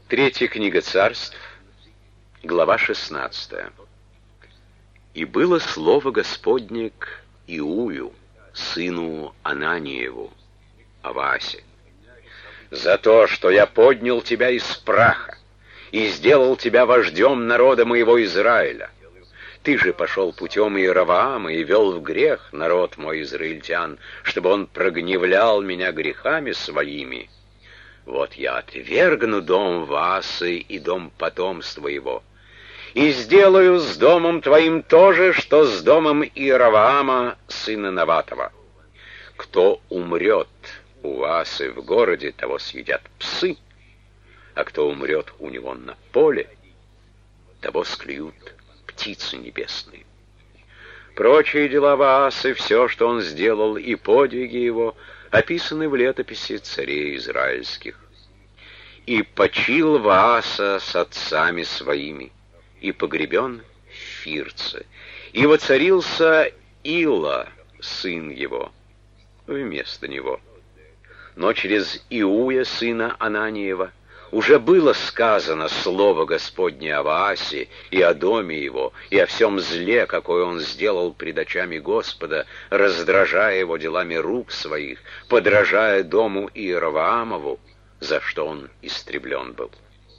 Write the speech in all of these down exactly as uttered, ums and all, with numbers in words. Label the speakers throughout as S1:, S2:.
S1: Третья книга Царств, глава шестнадцатая. «И было слово Господне к Иую, сыну Ананиеву, Аваасе, за то, что я поднял тебя из праха и сделал тебя вождем народа моего Израиля. Ты же пошел путем Иеровоама и вел в грех народ мой израильтян, чтобы он прогневлял меня грехами своими. Вот я отвергну дом Ваасы и дом потомства его, и сделаю с домом твоим то же, что с домом Иеровоама, сына Наватова. Кто умрет у Ваасы в городе, того съедят псы, а кто умрет у него на поле, того склюют птицы небесные. Прочие дела Ваасы, все, что он сделал, и подвиги его, описаны в летописи царей израильских. И почил Вааса с отцами своими, и погребен в Фирце, и воцарился Ила, сын его, вместо него. Но через Иуя, сына Ананиева, уже было сказано слово Господне о Ваасе и о доме его, и о всем зле, какое он сделал пред очами Господа, раздражая его делами рук своих, подражая дому Иеровоамову, за что он истреблен был.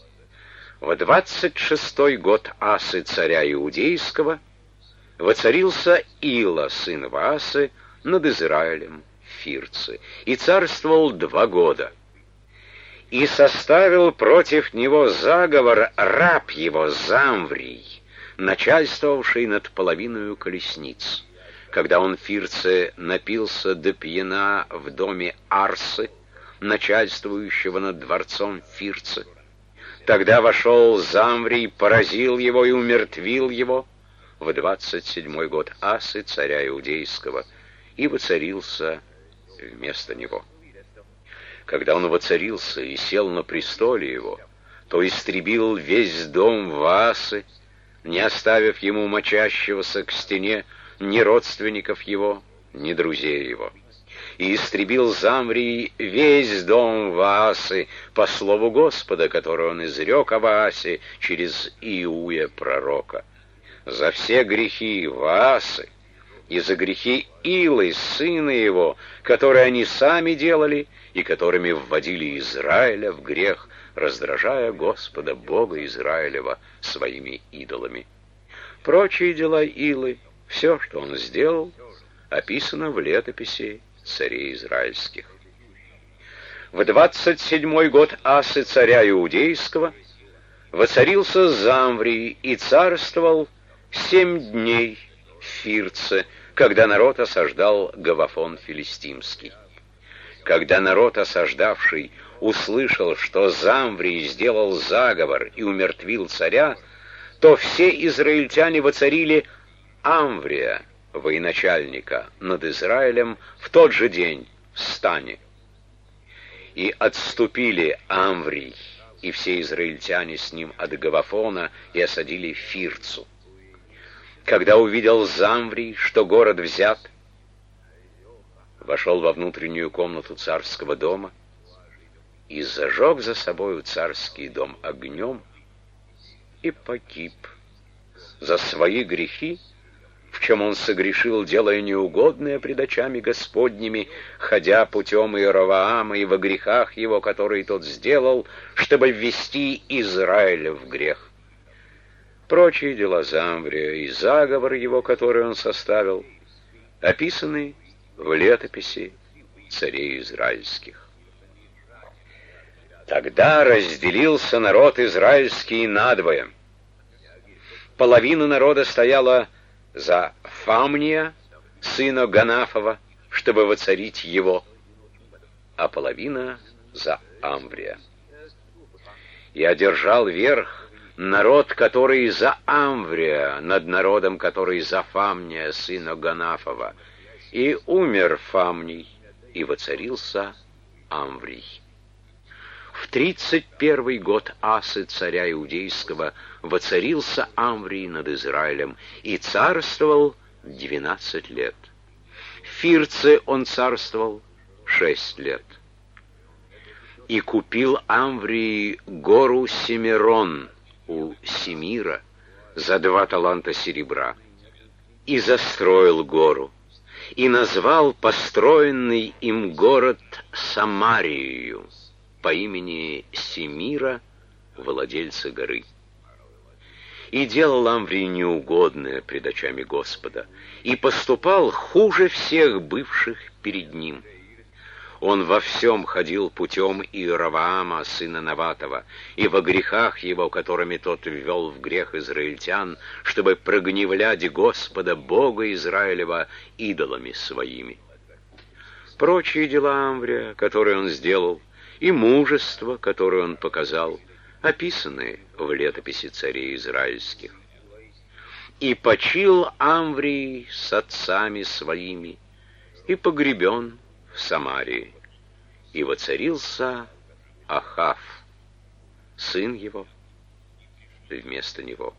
S1: В двадцать шестой год Асы, царя Иудейского, воцарился Ила, сын Ваасы, над Израилем в Фирце, и царствовал два года. И составил против него заговор раб его Замврий, начальствовавший над половиною колесниц. Когда он в Фирце напился до пьяна в доме Арсы, начальствующего над дворцом Фирце, тогда вошел Замврий, поразил его и умертвил его в двадцать седьмой год Асы, царя Иудейского, и воцарился вместо него. Когда он воцарился и сел на престоле его, то истребил весь дом Ваасы, не оставив ему мочащегося к стене ни родственников его, ни друзей его. И истребил Замврий весь дом Ваасы по слову Господа, который он изрек о Ваасе через Иуя пророка. За все грехи Ваасы и за грехи Илы, сына его, которые они сами делали и которыми вводили Израиля в грех, раздражая Господа, Бога Израилева, своими идолами. Прочие дела Илы, все, что он сделал, описано в летописи царей израильских. В двадцать седьмой год Асы, царя Иудейского, воцарился Замврий и царствовал семь дней в Фирце, когда народ осаждал Гавафон филистимский. Когда народ, осаждавший, услышал, что Замврий сделал заговор и умертвил царя, то все израильтяне воцарили Амврия, военачальника, над Израилем в тот же день в стане. И отступили Амврий и все израильтяне с ним от Гавафона и осадили Фирцу. Когда увидел Замврий, что город взят, вошел во внутреннюю комнату царского дома и зажег за собою царский дом огнем и погиб за свои грехи, в чем он согрешил, делая неугодное пред очами Господними, ходя путем Иеровоама и во грехах его, которые тот сделал, чтобы ввести Израиля в грех. Прочие дела Замврия и заговор его, который он составил, описаны в летописи царей израильских. Тогда разделился народ израильский надвое. Половина народа стояла за Фамния, сына Ганафова, чтобы воцарить его, а половина за Амврия. И одержал верх народ, который за Амврия, над народом, который за Фамния, сына Ганафова, и умер Фамний, и воцарился Амврий. В тридцать первый год Асы, царя Иудейского, воцарился Амврий над Израилем и царствовал двенадцать лет. В Фирце он царствовал шесть лет. И купил Амврий гору Семирон у Семира за два таланта серебра, и застроил гору, и назвал построенный им город Самарию по имени Семира, владельца горы. И делал Амврий неугодное пред очами Господа, и поступал хуже всех бывших перед ним. Он во всем ходил путем Иеровоама, сына Наватова, и во грехах его, которыми тот ввел в грех израильтян, чтобы прогневлять Господа, Бога Израилева, идолами своими. Прочие дела Амврия, которые он сделал, и мужество, которое он показал, описаны в летописи царей израильских. И почил Амврий с отцами своими, и погребен в Самарии, и воцарился Ахав, сын его, вместо него.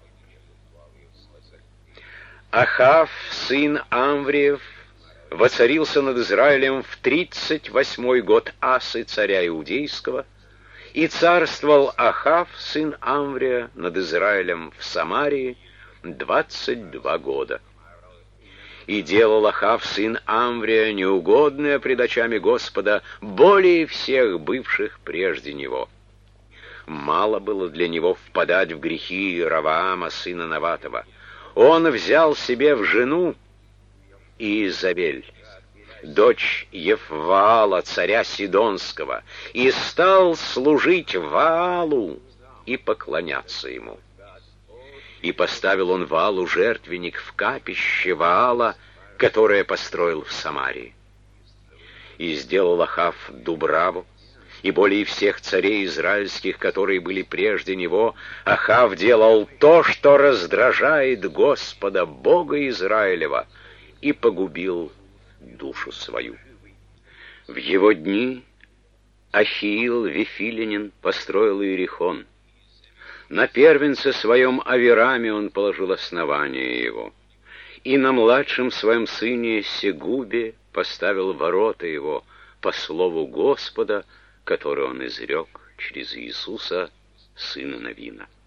S1: Ахав, сын Амвриев, воцарился над Израилем в тридцать восьмой год Асы, царя Иудейского, и царствовал Ахав, сын Амврия, над Израилем в Самарии двадцать два года. И делал Ахав, сын Амврия, неугодное пред очами Господа более всех бывших прежде него. Мало было для него впадать в грехи Иеровоама, сына Наватова. Он взял себе в жену Иезавель, дочь Ефваала, царя Сидонского, и стал служить Ваалу и поклоняться ему. И поставил он Ваалу жертвенник в капище Ваала, которое построил в Самарии. И сделал Ахав Дубраву, и более всех царей израильских, которые были прежде него, Ахав делал то, что раздражает Господа, Бога Израилева, и погубил душу свою. В его дни Ахиил Вифилянин построил Иерихон. На первенце своем Авираме он положил основание его, и на младшем своем сыне Сегубе поставил ворота его по слову Господа, которое он изрек через Иисуса, сына Навина.